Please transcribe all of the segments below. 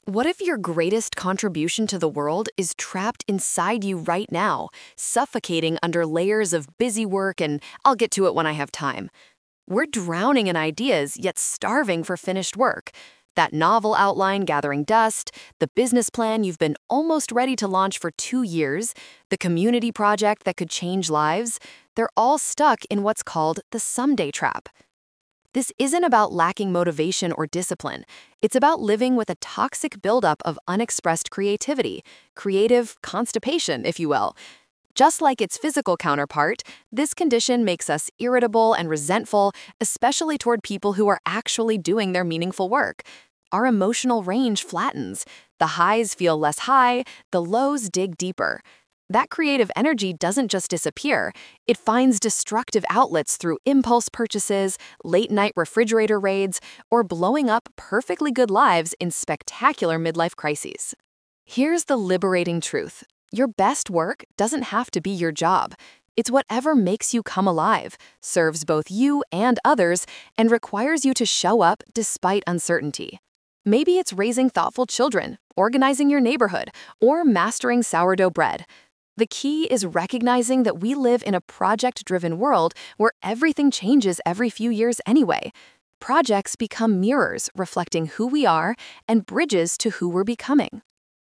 What if your greatest contribution to the world is trapped inside you right now, suffocating under layers of busy work and I'll get to it when I have time? We're drowning in ideas, yet starving for finished work. That novel outline gathering dust, the business plan you've been almost ready to launch for 2 years, the community project that could change lives, they're all stuck in what's called the someday trap. This isn't about lacking motivation or discipline. It's about living with a toxic buildup of unexpressed creativity, creative constipation, if you will. Just like its physical counterpart, this condition makes us irritable and resentful, especially toward people who are actually doing their meaningful work. Our emotional range flattens. The highs feel less high, the lows dig deeper. That creative energy doesn't just disappear, it finds destructive outlets through impulse purchases, late-night refrigerator raids, or blowing up perfectly good lives in spectacular midlife crises. Here's the liberating truth. Your best work doesn't have to be your job. It's whatever makes you come alive, serves both you and others, and requires you to show up despite uncertainty. Maybe it's raising thoughtful children, organizing your neighborhood, or mastering sourdough bread. The key is recognizing that we live in a project-driven world where everything changes every few years anyway. Projects become mirrors reflecting who we are and bridges to who we're becoming.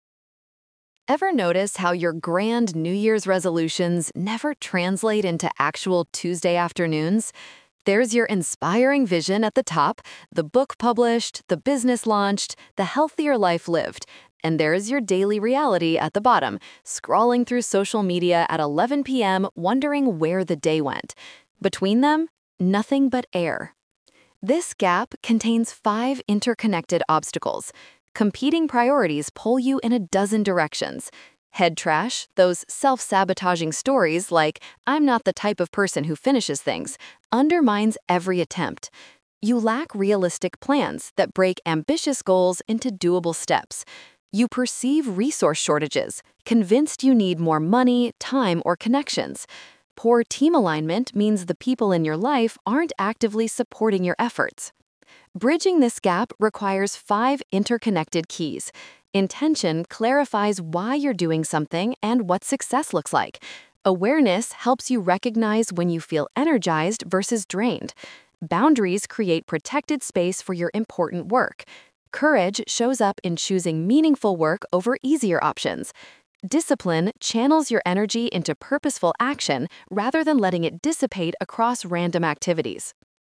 Ever notice how your grand New Year's resolutions never translate into actual Tuesday afternoons? There's your inspiring vision at the top, the book published, the business launched, the healthier life lived. And there's your daily reality at the bottom, scrolling through social media at 11 p.m. wondering where the day went. Between them, nothing but air. This gap contains 5 interconnected obstacles. Competing priorities pull you in a dozen directions. Head trash, those self-sabotaging stories like, "I'm not the type of person who finishes things," undermines every attempt. You lack realistic plans that break ambitious goals into doable steps. You perceive resource shortages, convinced you need more money, time, or connections. Poor team alignment means the people in your life aren't actively supporting your efforts. Bridging this gap requires 5 interconnected keys. Intention clarifies why you're doing something and what success looks like. Awareness helps you recognize when you feel energized versus drained. Boundaries create protected space for your important work. Courage shows up in choosing meaningful work over easier options. Discipline channels your energy into purposeful action rather than letting it dissipate across random activities.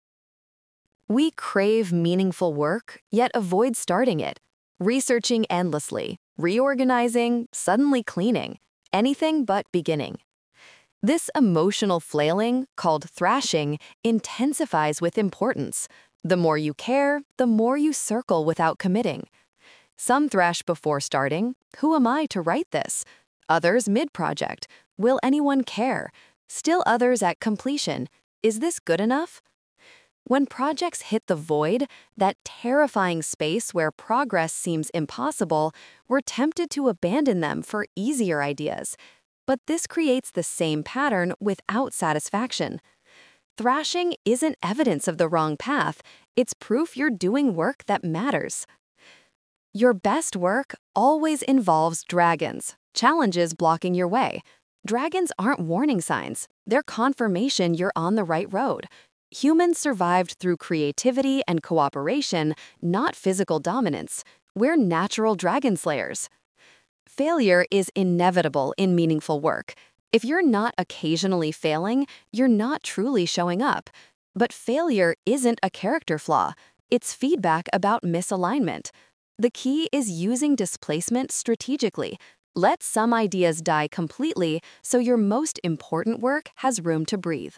We crave meaningful work, yet avoid starting it. Researching endlessly, reorganizing, suddenly cleaning, anything but beginning. This emotional flailing, called thrashing, intensifies with importance. The more you care, the more you circle without committing. Some thrash before starting, "Who am I to write this?" Others mid-project, "Will anyone care?" Still others at completion, "Is this good enough?" When projects hit the void, that terrifying space where progress seems impossible, we're tempted to abandon them for easier ideas. But this creates the same pattern without satisfaction. Thrashing isn't evidence of the wrong path, it's proof you're doing work that matters. Your best work always involves dragons, challenges blocking your way. Dragons aren't warning signs, they're confirmation you're on the right road. Humans survived through creativity and cooperation, not physical dominance. We're natural dragon slayers. Failure is inevitable in meaningful work. If you're not occasionally failing, you're not truly showing up. But failure isn't a character flaw. It's feedback about misalignment. The key is using displacement strategically. Let some ideas die completely so your most important work has room to breathe.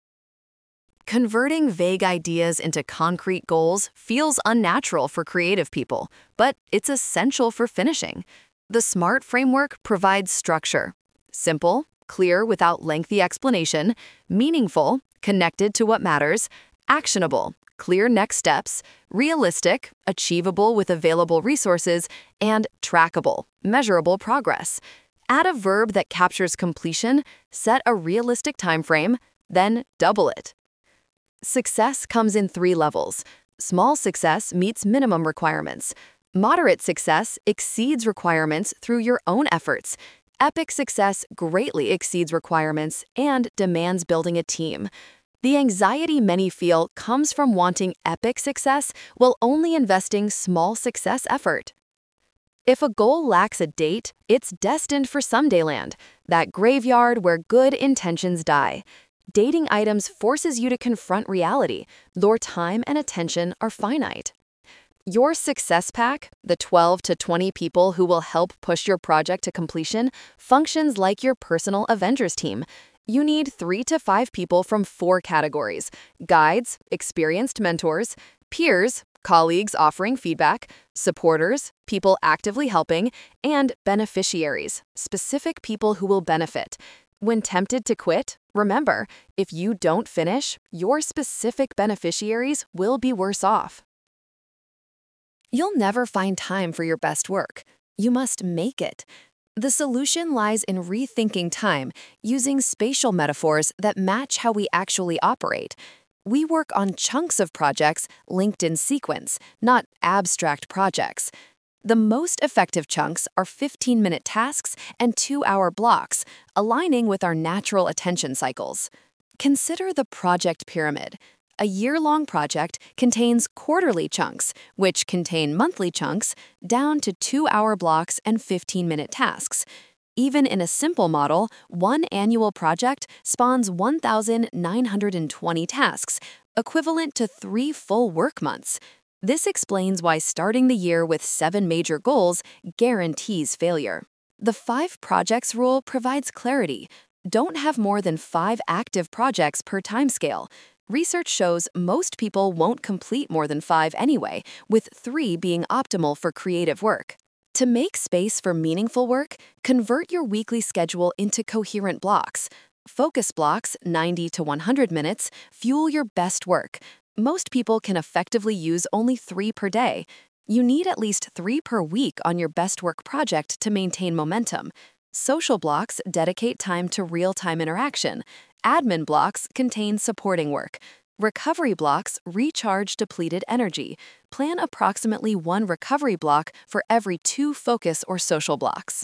Converting vague ideas into concrete goals feels unnatural for creative people, but it's essential for finishing. The SMART framework provides structure. Simple, clear without lengthy explanation, meaningful, connected to what matters, actionable, clear next steps, realistic, achievable with available resources, and trackable, measurable progress. Add a verb that captures completion, set a realistic time frame, then double it. Success comes in 3 levels. Small success meets minimum requirements. Moderate success exceeds requirements through your own efforts. Epic success greatly exceeds requirements and demands building a team. The anxiety many feel comes from wanting epic success while only investing small success effort. If a goal lacks a date, it's destined for someday land, that graveyard where good intentions die. Dating items forces you to confront reality. Your time and attention are finite. Your success pack, the 12 to 20 people who will help push your project to completion, functions like your personal Avengers team. You need 3 to 5 people from 4 categories: guides, experienced mentors, peers, colleagues offering feedback, supporters, people actively helping, and beneficiaries, specific people who will benefit. When tempted to quit, remember, if you don't finish, your specific beneficiaries will be worse off. You'll never find time for your best work. You must make it. The solution lies in rethinking time, using spatial metaphors that match how we actually operate. We work on chunks of projects linked in sequence, not abstract projects. The most effective chunks are 15-minute tasks and 2-hour blocks, aligning with our natural attention cycles. Consider the project pyramid. A year-long project contains quarterly chunks, which contain monthly chunks, down to 2-hour blocks and 15-minute tasks. Even in a simple model, one annual project spawns 1,920 tasks, equivalent to 3 full work months. This explains why starting the year with 7 major goals guarantees failure. The 5 projects rule provides clarity. Don't have more than 5 active projects per timescale. Research shows most people won't complete more than 5 anyway, with 3 being optimal for creative work. To make space for meaningful work, convert your weekly schedule into coherent blocks. Focus blocks, 90 to 100 minutes, fuel your best work. Most people can effectively use only 3 per day. You need at least 3 per week on your best work project to maintain momentum. Social blocks dedicate time to real-time interaction. Admin blocks contain supporting work. Recovery blocks recharge depleted energy. Plan approximately 1 recovery block for every 2 focus or social blocks.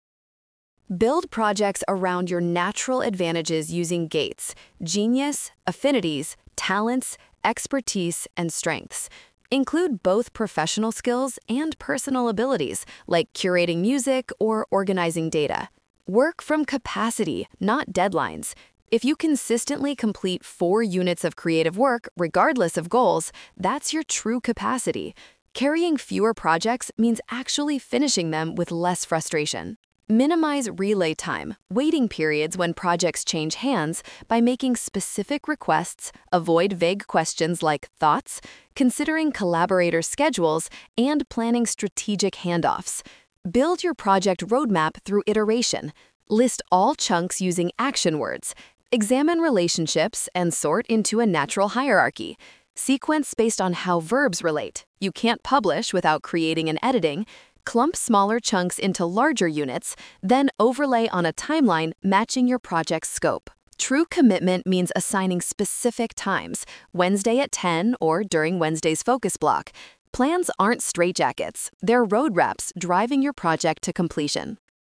Build projects around your natural advantages using gates: genius, affinities, talents, expertise, and strengths. Include both professional skills and personal abilities, like curating music or organizing data. Work from capacity, not deadlines. If you consistently complete 4 units of creative work, regardless of goals, that's your true capacity. Carrying fewer projects means actually finishing them with less frustration. Minimize relay time, waiting periods when projects change hands, by making specific requests, avoid vague questions like thoughts, considering collaborator schedules, and planning strategic handoffs. Build your project roadmap through iteration. List all chunks using action words. Examine relationships and sort into a natural hierarchy. Sequence based on how verbs relate. You can't publish without creating and editing. Clump smaller chunks into larger units, then overlay on a timeline matching your project's scope. True commitment means assigning specific times, Wednesday at 10 or during Wednesday's focus block. Plans aren't straitjackets, they're road wraps driving your project to completion.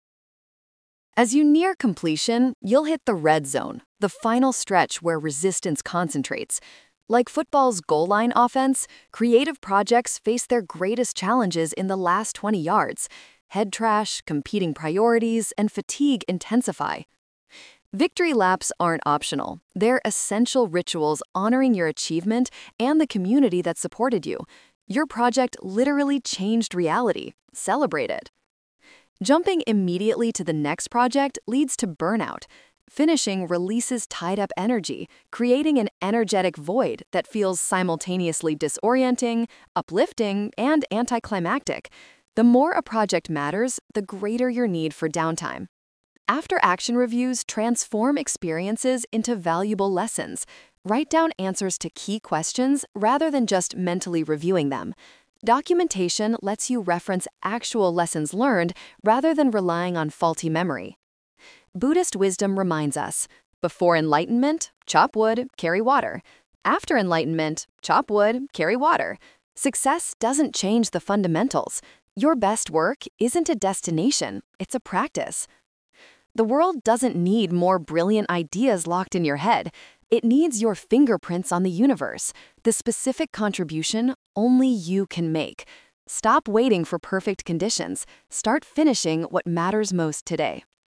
As you near completion, you'll hit the red zone, the final stretch where resistance concentrates. Like football's goal line offense, creative projects face their greatest challenges in the last 20 yards. Head trash, competing priorities, and fatigue intensify. Victory laps aren't optional. They're essential rituals honoring your achievement and the community that supported you. Your project literally changed reality. Celebrate it. Jumping immediately to the next project leads to burnout. Finishing releases tied-up energy, creating an energetic void that feels simultaneously disorienting, uplifting, and anticlimactic. The more a project matters, the greater your need for downtime. After-action reviews transform experiences into valuable lessons. Write down answers to key questions rather than just mentally reviewing them. Documentation lets you reference actual lessons learned rather than relying on faulty memory. Buddhist wisdom reminds us, before enlightenment, chop wood, carry water. After enlightenment, chop wood, carry water. Success doesn't change the fundamentals. Your best work isn't a destination, it's a practice. The world doesn't need more brilliant ideas locked in your head. It needs your fingerprints on the universe, the specific contribution only you can make. Stop waiting for perfect conditions. Start finishing what matters most today.